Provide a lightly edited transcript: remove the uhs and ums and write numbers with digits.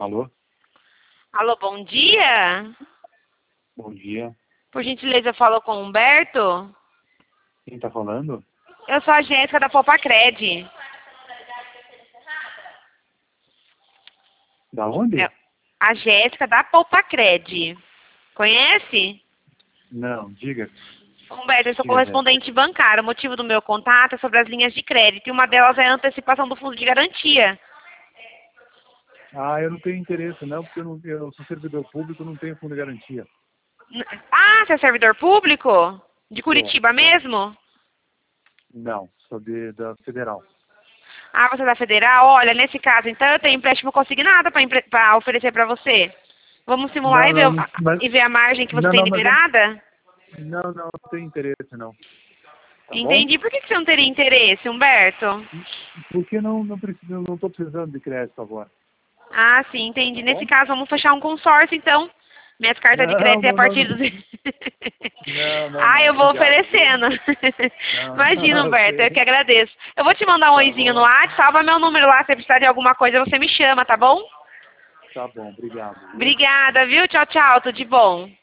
Alô? Alô, bom dia. Bom dia. Por gentileza, eu falo com o Humberto. Quem tá falando? Eu sou a Jéssica da Poupacred. Da onde? A Jéssica da Poupacred. Conhece? Não, diga. Humberto, eu sou Diga, Jéssica. correspondente bancário. O motivo do meu contato é sobre as linhas de crédito. E uma delas é a antecipação do fundo de garantia. Ah, eu não tenho interesse não, porque eu sou servidor público, não tenho fundo de garantia. Ah, você é servidor público? De Sou. Curitiba mesmo? Não, sou da Federal. Ah, você é da Federal? Olha, nesse caso, então, eu tenho empréstimo consignado para oferecer para você. Vamos simular Não, não, mas, e ver a margem que você não, tem não, mas eu, liberada? não tenho interesse não. Tá bom? Entendi. Por que você não teria interesse, Humberto? Porque não preciso, não tô precisando de crédito agora. Ah, sim, entendi. Tá Nesse bom? caso, vamos fechar um consórcio, então. Minhas cartas de Não, crédito é a não, não, partir não. dos... Não, Ah, eu vou obrigado, viu? oferecendo. Imagina, Não, Humberto, eu que ok. agradeço. Eu vou te mandar um Tá oizinho no bom, WhatsApp, salva meu número lá, se precisar de alguma coisa, você me chama, tá bom? tá bom, obrigado, viu? Obrigada, viu? Tchau, tchau, tudo de bom.